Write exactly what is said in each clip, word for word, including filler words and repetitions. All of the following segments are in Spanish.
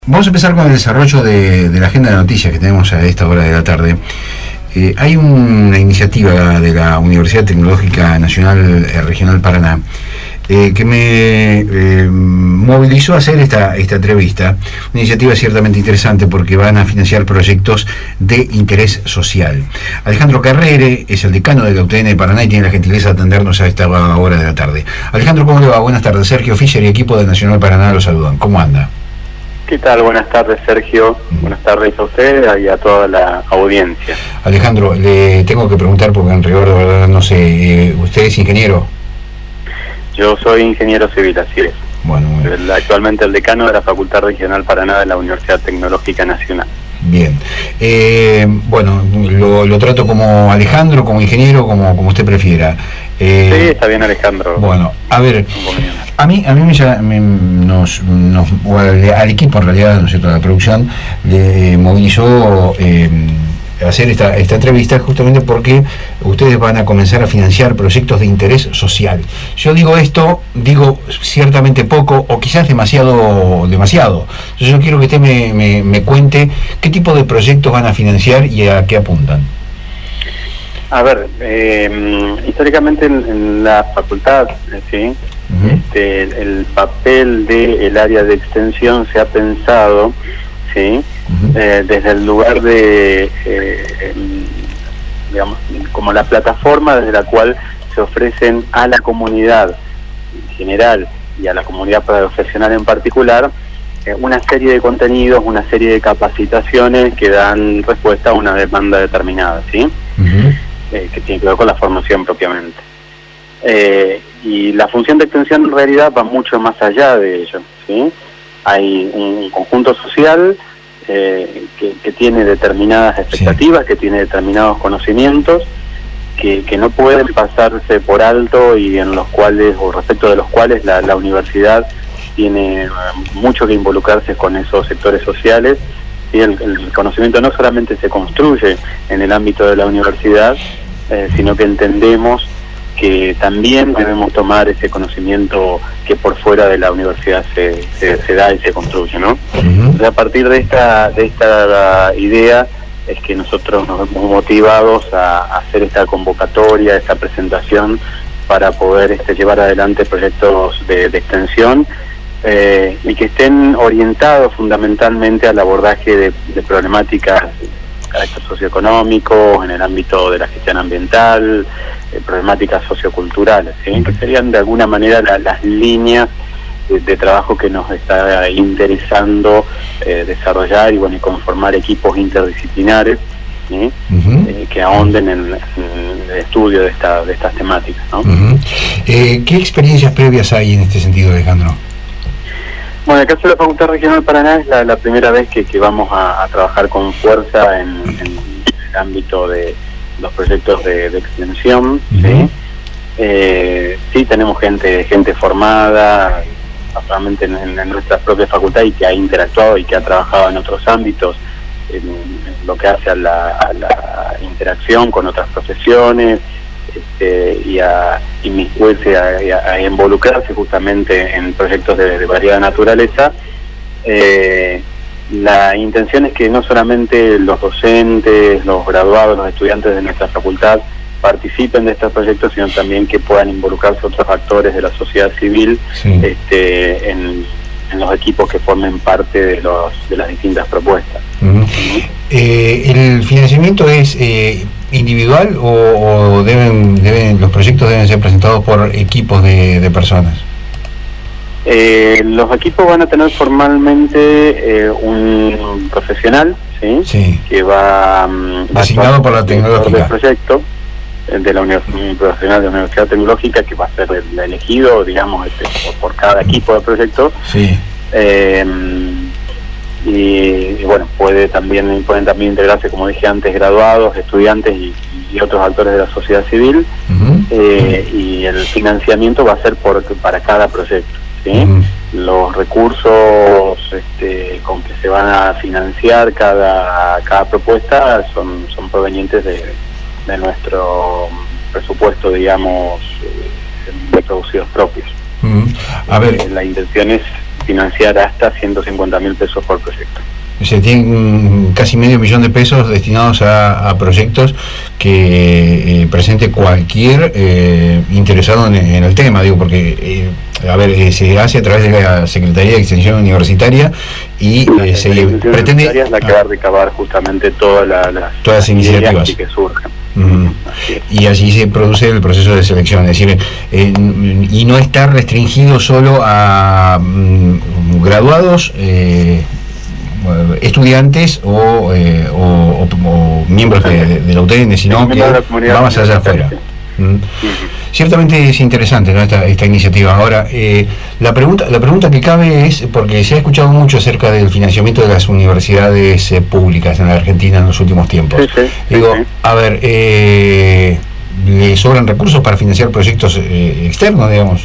Vamos a empezar con el desarrollo de, de la agenda de noticias que tenemos a esta hora de la tarde. Eh, hay una iniciativa de la Universidad Tecnológica Nacional eh, Regional Paraná eh, que me eh, movilizó a hacer esta, esta entrevista. Una iniciativa ciertamente interesante porque van a financiar proyectos de interés social. Alejandro Carrere es el decano de la U T N de Paraná y tiene la gentileza de atendernos a esta hora de la tarde. Alejandro, ¿cómo le va? Buenas tardes. Sergio Fischer y equipo de Nacional Paraná lo saludan. ¿Cómo anda? ¿Qué tal? Buenas tardes, Sergio. Buenas tardes a usted y a toda la audiencia. Alejandro, le tengo que preguntar porque en rigor de verdad no sé, eh, ¿usted es ingeniero? Yo soy ingeniero civil, así es. Bueno, bueno. El, actualmente el decano de la Facultad Regional Paraná de la Universidad Tecnológica Nacional. Bien. Eh, bueno, lo, lo trato como Alejandro, como ingeniero, como, como usted prefiera. Eh, sí, está bien, Alejandro. Bueno, a ver, a mí, a mí me, me, nos, nos, al, al equipo en realidad, ¿no es cierto?, a la producción, le movilizó eh, hacer esta, esta entrevista justamente porque ustedes van a comenzar a financiar proyectos de interés social. Yo digo esto, digo ciertamente poco o quizás demasiado, demasiado. Entonces yo quiero que usted me, me, me cuente qué tipo de proyectos van a financiar y a qué apuntan. A ver, eh, históricamente en, en la facultad, ¿sí? Uh-huh. este, el, el papel del área de extensión se ha pensado, ¿sí? Uh-huh. eh, desde el lugar de, eh, digamos, como la plataforma desde la cual se ofrecen a la comunidad en general y a la comunidad profesional en particular eh, una serie de contenidos, una serie de capacitaciones que dan respuesta a una demanda determinada, ¿sí? Uh-huh. Eh, que tiene que ver con la formación propiamente. Eh, y la función de extensión en realidad va mucho más allá de ello, ¿sí? Hay un conjunto social eh, que, que tiene determinadas expectativas, sí, que tiene determinados conocimientos, que, que no pueden pasarse por alto y en los cuales, o respecto de los cuales la, la universidad tiene mucho que involucrarse con esos sectores sociales. Y el, el conocimiento no solamente se construye en el ámbito de la universidad, eh, sino que entendemos que también debemos tomar ese conocimiento que por fuera de la universidad se, se, se da y se construye, ¿no? Uh-huh. Entonces, a partir de esta, de esta idea es que nosotros nos hemos motivados a, a hacer esta convocatoria, esta presentación, para poder este, llevar adelante proyectos de, de extensión, Eh, y que estén orientados fundamentalmente al abordaje de, de problemáticas de carácter socioeconómico, en el ámbito de la gestión ambiental, eh, problemáticas socioculturales, ¿sí? Que serían de alguna manera la, las líneas de, de trabajo que nos está interesando eh, desarrollar y bueno y conformar equipos interdisciplinares, ¿sí? Uh-huh. eh, que ahonden en, en el estudio de, esta, de estas temáticas, ¿no? Uh-huh. eh, ¿Qué experiencias previas hay en este sentido, Alejandro? Bueno, en el caso de la Facultad Regional Paraná es la, la primera vez que, que vamos a, a trabajar con fuerza en, en el ámbito de los proyectos de, de extensión, uh-huh. ¿sí? Eh, sí tenemos gente gente formada, actualmente en, en nuestra propia facultad y que ha interactuado y que ha trabajado en otros ámbitos, en, en lo que hace a la, a la interacción con otras profesiones, Este, y a inmiscuirse, a, a, a involucrarse justamente en proyectos de, de variada naturaleza. Eh, la intención es que no solamente los docentes, los graduados, los estudiantes de nuestra facultad participen de estos proyectos, sino también que puedan involucrarse otros actores de la sociedad civil, sí, este, en, en los equipos que formen parte de, los, de las distintas propuestas. Uh-huh. Uh-huh. Eh, ¿El financiamiento es eh, individual o, o deben, deben los proyectos deben ser presentados por equipos de, de personas? Eh, los equipos van a tener formalmente eh, un profesional, ¿sí? Sí. Que va designado por la tecnológica del proyecto de la univers- un profesional de la Universidad Tecnológica que va a ser el elegido, digamos, este, por, por cada equipo de proyecto. Sí. Eh, y, y bueno, puede también pueden también integrarse, como dije antes, graduados, estudiantes y, y otros actores de la sociedad civil. Uh-huh. eh, y el financiamiento va a ser por para cada proyecto, ¿sí? Uh-huh. Los recursos este, con que se van a financiar cada cada propuesta son son provenientes de, de nuestro presupuesto, digamos, eh, de producidos propios. Uh-huh. A ver, eh, la intención es financiar hasta ciento cincuenta mil pesos por proyecto. Se tienen casi medio millón de pesos destinados a, a proyectos que eh, presente cualquier eh, interesado en, en el tema, digo, porque eh, a ver, eh, se hace a través de la Secretaría de Extensión Universitaria y eh, se pretende es la que va a recabar justamente todas la, las, todas las iniciativas que surgen. Uh-huh. Y allí se produce el proceso de selección, es decir, eh, y no está restringido solo a mm, graduados, eh, estudiantes o, eh, o, o, o miembros de, de, de la U T N, sino que va más allá afuera. Mm. Ciertamente es interesante, ¿no?, esta, esta iniciativa. Ahora, eh, la pregunta la pregunta que cabe es, porque se ha escuchado mucho acerca del financiamiento de las universidades eh, públicas en la Argentina en los últimos tiempos. Sí, sí, Digo, sí, sí. a ver, eh, ¿le sobran recursos para financiar proyectos eh, externos, digamos?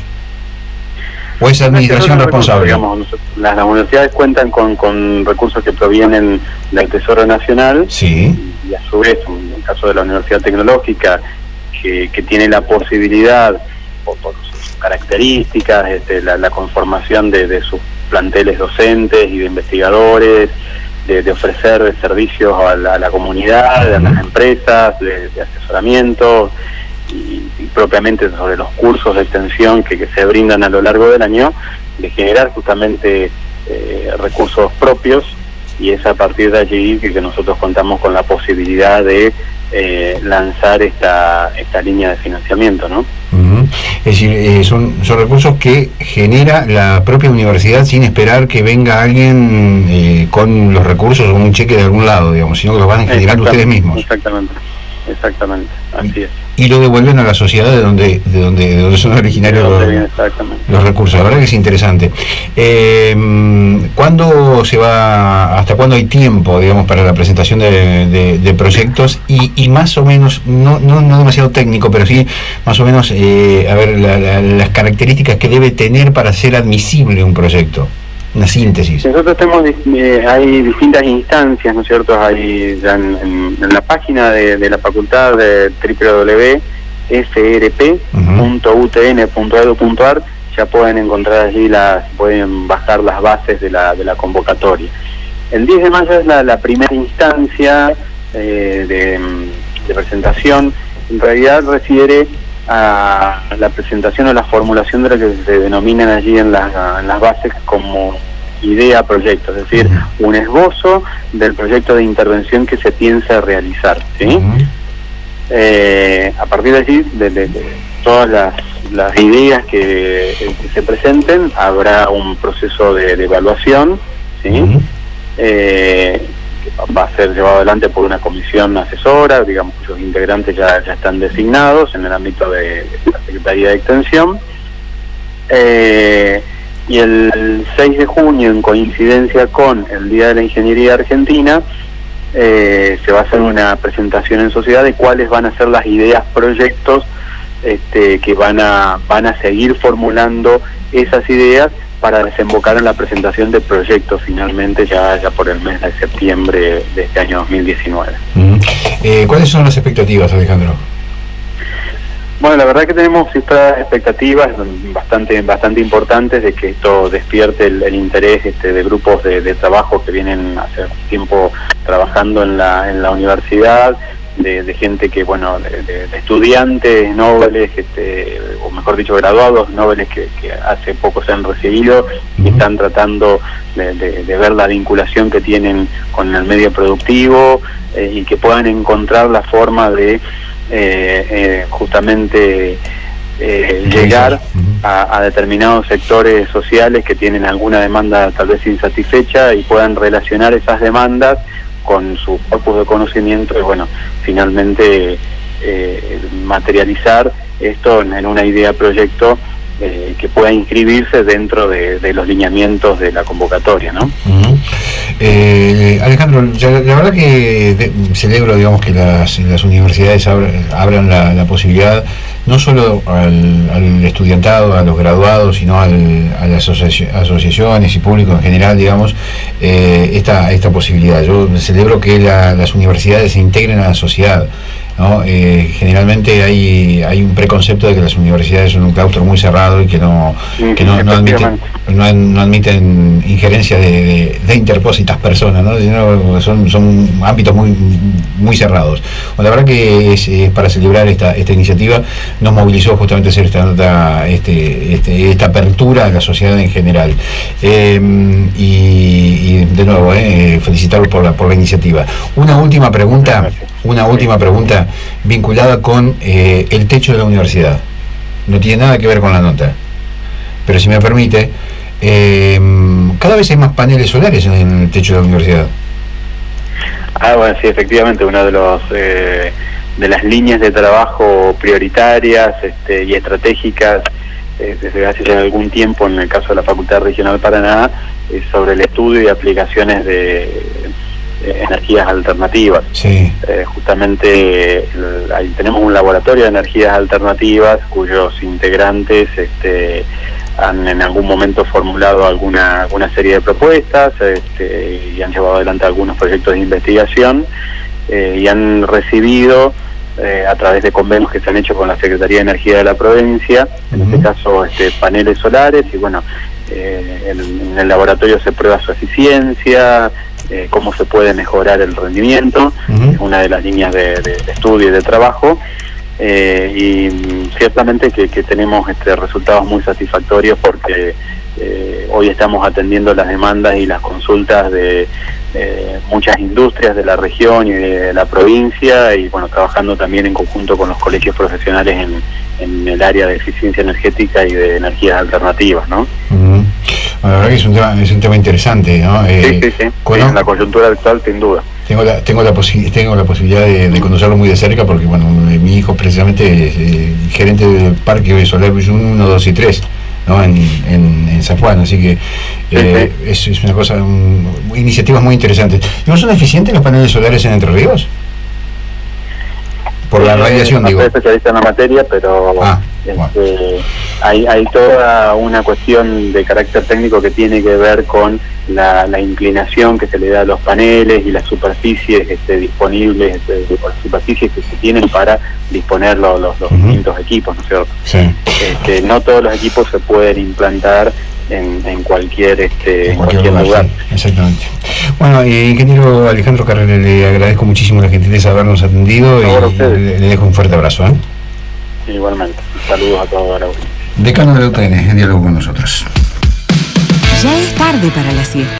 ¿O es administración responsable? Digamos, las, las universidades cuentan con, con recursos que provienen del Tesoro Nacional, sí, y a su vez, en el caso de la Universidad Tecnológica, que, que tiene la posibilidad, por, por sus características, este, la, la conformación de, de sus planteles docentes y de investigadores, de, de ofrecer servicios a la, a la comunidad, a las empresas, de, de asesoramiento, Y, y propiamente sobre los cursos de extensión que, que se brindan a lo largo del año, de generar justamente eh, recursos propios, y es a partir de allí que, que nosotros contamos con la posibilidad de eh, lanzar esta esta línea de financiamiento, ¿no? Uh-huh. Es decir, eh, son, son recursos que genera la propia universidad sin esperar que venga alguien eh, con los recursos o un cheque de algún lado, digamos, sino que los van a generar ustedes mismos. Exactamente, exactamente, así es. Y lo devuelven a la sociedad de donde de donde, de donde son originarios los, los recursos. La verdad que es interesante. Eh, ¿Cuándo se va, hasta cuándo hay tiempo, digamos, para la presentación de, de, de proyectos? Y, y más o menos, no, no, no demasiado técnico, pero sí más o menos, eh, a ver, la, la, las características que debe tener para ser admisible un proyecto. Una síntesis. Nosotros tenemos, eh, hay distintas instancias, ¿no es cierto? Hay ya en, en, en la página de, de la facultad de doble u doble u doble u punto f r p punto u t n punto e d u punto a r, ya pueden encontrar allí, las pueden bajar las bases de la, de la convocatoria. El diez de mayo es la, la primera instancia eh, de, de presentación. En realidad refiere a la presentación o la formulación de lo que se denominan allí en las, en las bases como idea proyecto, es decir, uh-huh, un esbozo del proyecto de intervención que se piensa realizar, ¿sí? Uh-huh. Eh, a partir de allí, de, de, de todas las, las ideas que, que se presenten, habrá un proceso de, de evaluación, ¿sí? Uh-huh. Eh, va a ser llevado adelante por una comisión asesora, digamos, cuyos integrantes ya, ya están designados en el ámbito de, de la Secretaría de Extensión. Eh, y el seis de junio, en coincidencia con el Día de la Ingeniería Argentina, eh, se va a hacer una presentación en sociedad de cuáles van a ser las ideas, proyectos este, que van a, van a seguir formulando esas ideas para desembocar en la presentación de proyectos finalmente ya, ya por el mes de septiembre de este año dos mil diecinueve. Uh-huh. eh, ¿Cuáles son las expectativas, Alejandro? Bueno, la verdad que tenemos ciertas expectativas bastante bastante importantes de que esto despierte el, el interés este, de grupos de, de trabajo que vienen hace tiempo trabajando en la en la universidad, de, de gente que, bueno, de, de, de estudiantes nobles, este, o mejor dicho, graduados nobles que, que hace poco se han recibido y están tratando de, de, de ver la vinculación que tienen con el medio productivo eh, y que puedan encontrar la forma de Eh, eh, justamente eh, llegar a, a determinados sectores sociales que tienen alguna demanda tal vez insatisfecha y puedan relacionar esas demandas con su corpus de conocimiento y, bueno, finalmente eh, materializar esto en, en una idea proyecto eh, que pueda inscribirse dentro de, de los lineamientos de la convocatoria, ¿no? Uh-huh. Eh, Alejandro, ya, la verdad que de, celebro, digamos, que las, las universidades abran, abran la, la posibilidad no solo al, al estudiantado, a los graduados, sino al, a las asoci- asociaciones y público en general, digamos, eh, esta, esta posibilidad. Yo celebro que la, las universidades se integren a la sociedad. ¿no? Eh, generalmente hay hay un preconcepto de que las universidades son un claustro muy cerrado y que no que no, no admiten no, no admiten injerencias de, de, de interpósitas personas, ¿no? Sino son son ámbitos muy muy cerrados. Bueno, la verdad que es, es para celebrar esta esta iniciativa. Nos movilizó justamente hacer esta nota, este, este esta apertura a la sociedad en general. Eh, y, y de nuevo eh, felicitarlos por la por la iniciativa. Una última pregunta. Una última pregunta vinculada con eh, el techo de la universidad. No tiene nada que ver con la nota, pero si me permite, eh, cada vez hay más paneles solares en el techo de la universidad. Ah, bueno, sí, efectivamente, una de los eh, de las líneas de trabajo prioritarias este, y estratégicas eh, desde hace ya algún tiempo en el caso de la Facultad Regional Paraná es sobre el estudio y aplicaciones de energías alternativas. Sí. Eh, justamente el, ahí tenemos un laboratorio de energías alternativas cuyos integrantes este, han en algún momento formulado alguna, alguna serie de propuestas este, y han llevado adelante algunos proyectos de investigación eh, y han recibido eh, a través de convenios que se han hecho con la Secretaría de Energía de la provincia, en uh-huh. este caso este, paneles solares y bueno, eh, en, en el laboratorio se prueba su eficiencia, Eh, cómo se puede mejorar el rendimiento, uh-huh. es una de las líneas de, de, de estudio y de trabajo, eh, y ciertamente que, que tenemos este, resultados muy satisfactorios porque eh, hoy estamos atendiendo las demandas y las consultas de eh, muchas industrias de la región y de la provincia y bueno, trabajando también en conjunto con los colegios profesionales en, en el área de eficiencia energética y de energías alternativas, ¿no? Uh-huh. Bueno, la verdad que es un tema, es un tema interesante, ¿no? Eh, sí, sí, sí. Con sí, la coyuntura actual, sin duda. Tengo la, tengo la, posi- tengo la posibilidad de, de conocerlo muy de cerca porque, bueno, mi hijo precisamente es eh, gerente del Parque Solar uno, dos y tres, ¿no? En, en, en San Juan, así que eh, sí, sí. Es, es una cosa, un, iniciativas muy interesantes. ¿No son eficientes los paneles solares en Entre Ríos? Por la eh, radiación, no digo. No soy especialista en la materia, pero ah, este, bueno. hay, hay toda una cuestión de carácter técnico que tiene que ver con la, la inclinación que se le da a los paneles y las superficies este, disponibles, este, las superficies que se tienen para disponer los, los, los uh-huh. distintos equipos, ¿no es cierto? Sí. Este, no todos los equipos se pueden implantar En, en cualquier este en cualquier, cualquier lugar, lugar. Sí, exactamente. Bueno, eh, ingeniero Alejandro Carrera, le agradezco muchísimo la gentileza de habernos atendido y le, le dejo un fuerte abrazo. ¿eh? Igualmente, saludos a todos. Decano de la U T N, en diálogo con nosotros. Ya es tarde para la siesta.